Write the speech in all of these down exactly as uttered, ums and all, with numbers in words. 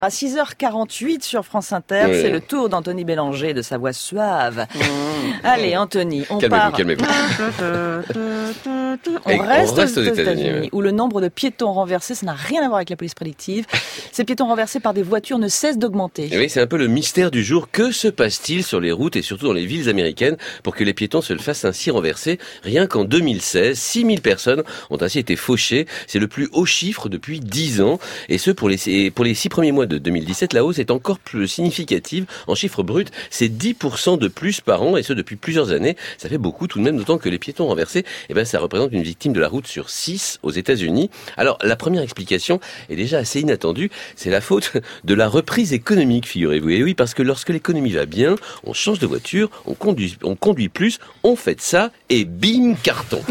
À six heures quarante-huit sur France Inter, Oui. c'est le tour d'Anthony Bélanger de sa voix suave. Mmh. Allez, Anthony, on Calmez-vous, part. calmez-vous. On Et reste, on reste aux aux États-Unis, États-Unis, ouais. où le nombre de piétons renversés, ça n'a rien à voir avec la police prédictive. Ces piétons renversés par des voitures ne cessent d'augmenter. Et oui, c'est un peu le mystère du jour. Que se passe-t-il sur les routes et surtout dans les villes américaines pour que les piétons se le fassent ainsi renverser? Rien qu'en deux mille seize, six mille personnes ont ainsi été fauchées. C'est le plus haut chiffre depuis dix ans. Et ce, pour les, et pour les six premiers mois de deux mille dix-sept, la hausse est encore plus significative. En chiffres bruts, c'est dix pour cent de plus par an, et ce depuis plusieurs années. Ça fait beaucoup tout de même, d'autant que les piétons renversés, eh ben, ça représente une victime de la route sur six aux États-Unis. Alors, la première explication est déjà assez inattendue. C'est la faute de la reprise économique, figurez-vous. Et oui, parce que lorsque l'économie va bien, on change de voiture, on conduit, on conduit plus, on fait de ça, et bim, carton.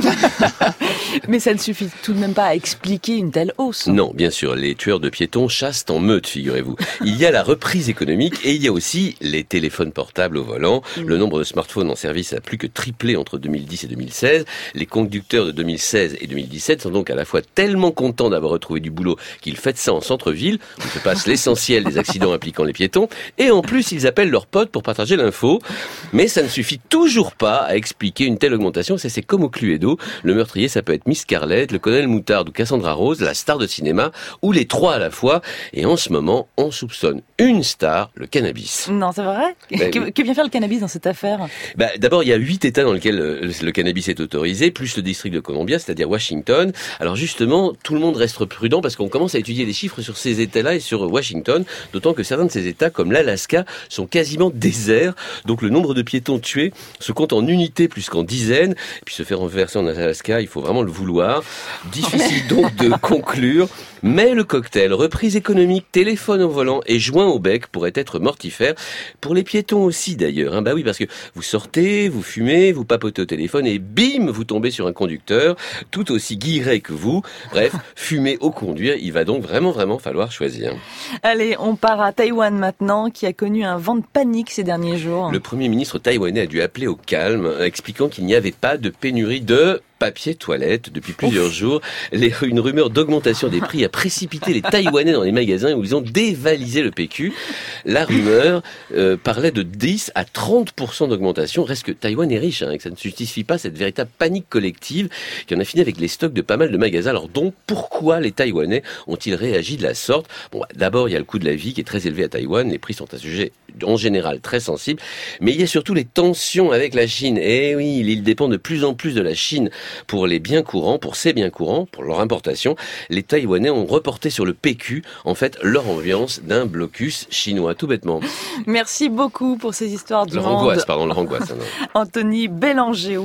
Mais ça ne suffit tout de même pas à expliquer une telle hausse. Non, bien sûr, les tueurs de piétons chassent en meute, figurez-vous. Il y a la reprise économique et il y a aussi les téléphones portables au volant. Mmh. Le nombre de smartphones en service a plus que triplé entre deux mille dix et deux mille seize. Les conducteurs de deux mille seize et deux mille dix-sept sont donc à la fois tellement contents d'avoir retrouvé du boulot qu'ils fêtent ça en centre-ville, où se passe l'essentiel des accidents impliquant les piétons, et en plus ils appellent leurs potes pour partager l'info. Mais ça ne suffit toujours pas à expliquer une telle augmentation. C'est, c'est comme au Cluedo. Le meurtrier, ça peut être Miss Scarlett, le colonel Moutarde ou Cassandra Rose, la star de cinéma, ou les trois à la fois. Et en ce moment, on soupçonne une star, le cannabis. Non, c'est vrai? Ben, que, oui. que vient faire le cannabis dans cette affaire? Bah, d'abord, il y a huit États dans lesquels euh, le cannabis est autorisé, plus le district de Columbia, c'est-à-dire Washington. Alors justement, tout le monde reste prudent parce qu'on commence à étudier les chiffres sur ces États-là et sur Washington, d'autant que certains de ces États, comme l'Alaska, sont quasiment déserts. Donc le nombre de piétons tués se compte en unités plus qu'en dizaines. Et puis se faire renverser en Alaska, il faut vraiment le vouloir. Difficile donc de conclure. Mais le cocktail, reprise économique, téléphone au volant et joint au bec pourrait être mortifère. Pour les piétons aussi d'ailleurs. Hein. Bah oui, parce que vous sortez, vous fumez, vous papotez au téléphone et bim, vous tombez sur un conducteur tout aussi guilleret que vous. Bref, fumer au conduire, il va donc vraiment vraiment falloir choisir. Allez, on part à Taïwan maintenant, qui a connu un vent de panique ces derniers jours. Le Premier ministre taïwanais a dû appeler au calme, expliquant qu'il n'y avait pas de pénurie de papier toilette depuis plusieurs Ouf. jours. Les, une rumeur d'augmentation des prix a précipité les Taïwanais dans les magasins où ils ont dévalisé le P Q. La rumeur euh, parlait de dix à trente pour cent d'augmentation. Reste que Taïwan est riche, hein, et que ça ne justifie pas cette véritable panique collective qui en a fini avec les stocks de pas mal de magasins. Alors donc, pourquoi les Taïwanais ont-ils réagi de la sorte? Bon, d'abord, il y a le coût de la vie qui est très élevé à Taïwan. Les prix sont un sujet en général très sensible. Mais il y a surtout les tensions avec la Chine. Eh oui, l'île dépend de plus en plus de la Chine pour les biens courants, pour ces biens courants, pour leur importation. Les Taïwanais ont reporté sur le P Q, en fait, leur ambiance d'un blocus chinois, tout bêtement. Merci beaucoup pour ces histoires du leur monde. Angoisse, pardon, leur angoisse. Anthony Bélanger.